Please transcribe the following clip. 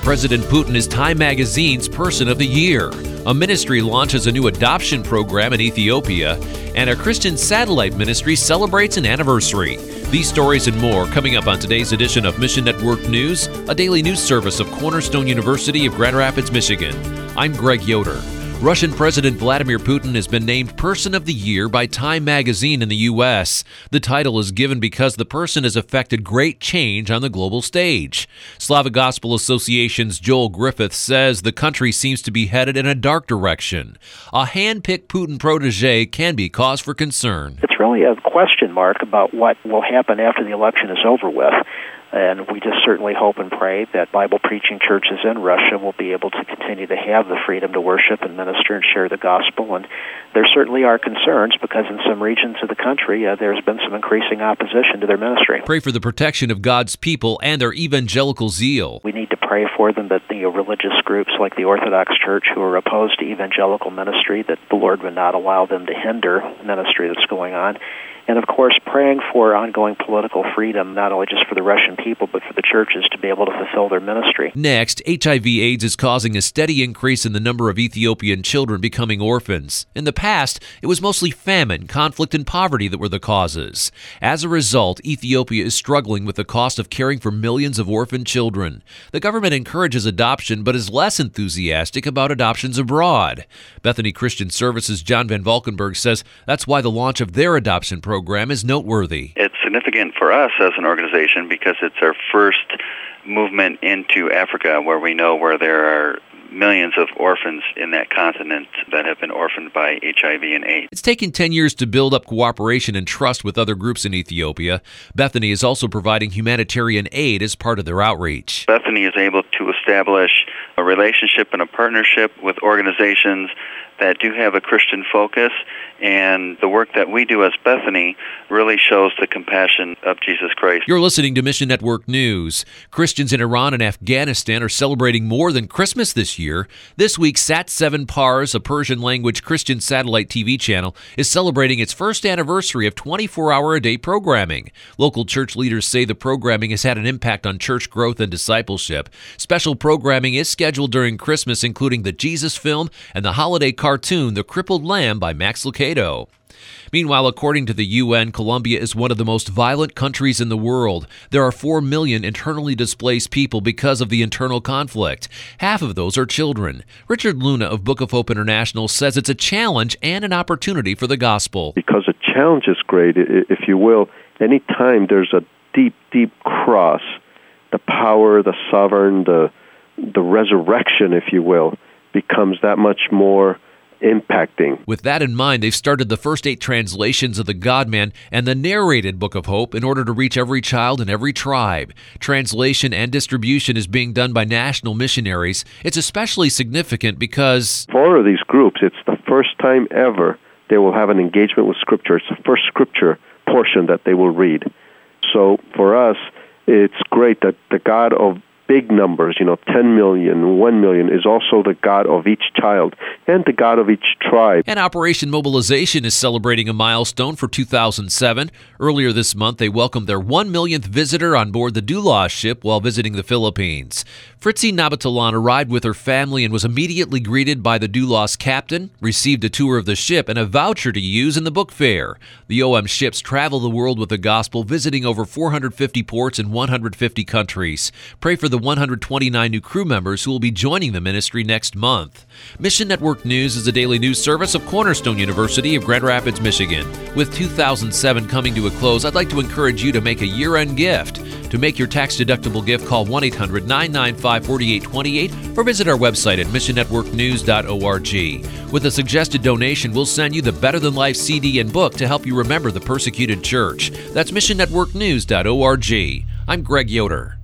President Putin is Time Magazine's Person of the Year. A ministry launches a new adoption program in Ethiopia, and a Christian satellite ministry celebrates an anniversary. These stories and more coming up on today's edition of Mission Network News, a daily news service of Cornerstone University of Grand Rapids, Michigan. I'm Greg Yoder. Russian President Vladimir Putin has been named Person of the Year by Time Magazine in the U.S. The title is given because the person has effected great change on the global stage. Slavic Gospel Association's Joel Griffith says the country seems to be headed in a dark direction. A hand-picked Putin protege can be cause for concern. It's really a question mark about what will happen after the election is over with. And we just certainly hope and pray that Bible-preaching churches in Russia will be able to continue to have the freedom to worship and minister and share the gospel. And there certainly are concerns because in some regions of the country, there's been some increasing opposition to their ministry. Pray for the protection of God's people and their evangelical zeal. We need to pray for them that the religious groups like the Orthodox Church who are opposed to evangelical ministry, that the Lord would not allow them to hinder ministry that's going on. And, of course, praying for ongoing political freedom, not only just for the Russian people, but for the churches to be able to fulfill their ministry. Next, HIV/AIDS is causing a steady increase in the number of Ethiopian children becoming orphans. In the past, it was mostly famine, conflict, and poverty that were the causes. As a result, Ethiopia is struggling with the cost of caring for millions of orphan children. The government encourages adoption, but is less enthusiastic about adoptions abroad. Bethany Christian Services' John Van Valkenburg says that's why the launch of their adoption program is noteworthy. It's significant for us as an organization because it's our first movement into Africa where there are millions of orphans in that continent that have been orphaned by HIV and AIDS. It's taken 10 years to build up cooperation and trust with other groups in Ethiopia. Bethany is also providing humanitarian aid as part of their outreach. Bethany is able to establish a relationship and a partnership with organizations that do have a Christian focus, and the work that we do as Bethany really shows the compassion of Jesus Christ. You're listening to Mission Network News. Christians in Iran and Afghanistan are celebrating more than Christmas this year. This week, Sat7 Pars, a Persian-language Christian satellite TV channel, is celebrating its first anniversary of 24-hour-a-day programming. Local church leaders say the programming has had an impact on church growth and discipleship. Special programming is scheduled during Christmas, including the Jesus film and the holiday cartoon, The Crippled Lamb by Max Lucado. Meanwhile, according to the UN, Colombia is one of the most violent countries in the world. There are 4 million internally displaced people because of the internal conflict. Half of those are children. Richard Luna of Book of Hope International says it's a challenge and an opportunity for the gospel. Because a challenge is great, if you will. Anytime there's a deep, deep cross, the power, the sovereign, the resurrection, if you will, becomes that much more impacting. With that in mind, they've started the first 8 translations of the God-Man and the narrated Book of Hope in order to reach every child in every tribe. Translation and distribution is being done by national missionaries. It's especially significant because for these groups, it's the first time ever they will have an engagement with Scripture. It's the first Scripture portion that they will read. So for us, it's great that the God of big numbers, 10 million, 1 million, is also the God of each child and the God of each tribe. And Operation Mobilization is celebrating a milestone for 2007. Earlier this month, they welcomed their 1 millionth visitor on board the Doulos ship while visiting the Philippines. Fritzi Nabatalan arrived with her family and was immediately greeted by the Doulos captain, received a tour of the ship and a voucher to use in the book fair. The OM ships travel the world with the gospel, visiting over 450 ports in 150 countries. Pray for the 129 new crew members who will be joining the ministry next month. Mission Network News is a daily news service of Cornerstone University of Grand Rapids, Michigan. With 2007 coming to a close, I'd like to encourage you to make a year-end gift. To make your tax-deductible gift, call 1-800-995-4828 or visit our website at missionnetworknews.org. With a suggested donation, we'll send you the Better Than Life CD and book to help you remember the persecuted church. That's missionnetworknews.org. I'm Greg Yoder.